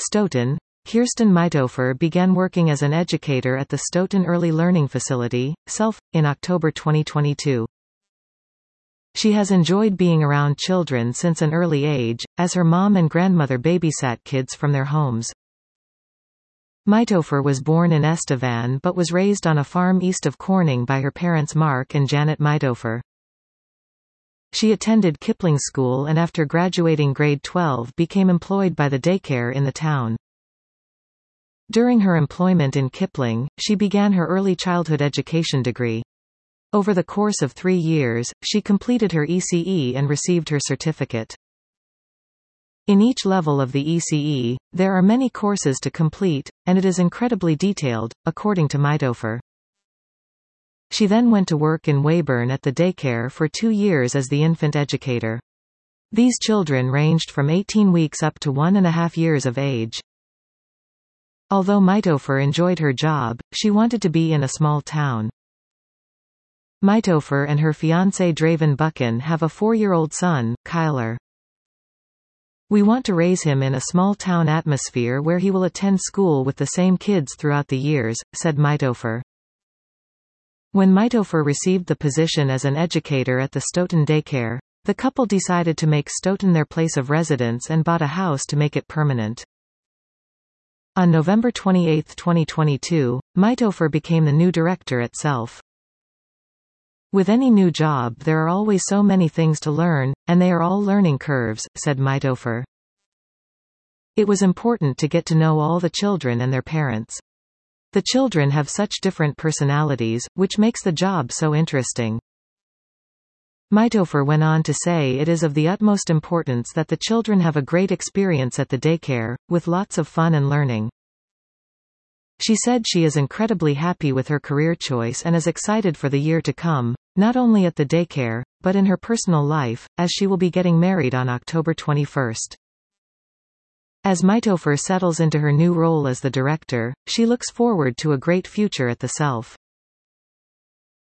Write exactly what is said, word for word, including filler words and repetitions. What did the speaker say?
Stoughton. Kirsten Meithofer began working as an educator at the Stoughton Early Learning Facility, Self, in October twenty twenty-two. She has enjoyed being around children since an early age, as her mom and grandmother babysat kids from their homes. Meithofer was born in Estevan but was raised on a farm east of Corning by her parents Mark and Janet Meithofer. She attended Kipling School and after graduating grade twelve became employed by the daycare in the town. During her employment in Kipling, she began her early childhood education degree. Over the course of three years, she completed her E C E and received her certificate. In each level of the E C E, there are many courses to complete, and it is incredibly detailed, according to Meithofer. She then went to work in Weyburn at the daycare for two years as the infant educator. These children ranged from eighteen weeks up to one and a half years of age. Although Meithofer enjoyed her job, she wanted to be in a small town. Meithofer and her fiancé Draven Buchan have a four-year-old son, Kyler. "We want to raise him in a small-town atmosphere where he will attend school with the same kids throughout the years," said Meithofer. When Meithofer received the position as an educator at the Stoughton daycare, the couple decided to make Stoughton their place of residence and bought a house to make it permanent. On November twenty-eighth twenty twenty-two, Meithofer became the new director at Self. "With any new job there are always so many things to learn, and they are all learning curves," said Meithofer. "It was important to get to know all the children and their parents. The children have such different personalities, which makes the job so interesting." Meithofer went on to say it is of the utmost importance that the children have a great experience at the daycare, with lots of fun and learning. She said she is incredibly happy with her career choice and is excited for the year to come, not only at the daycare, but in her personal life, as she will be getting married on October twenty-first. As Meithofer settles into her new role as the director, she looks forward to a great future at the Self.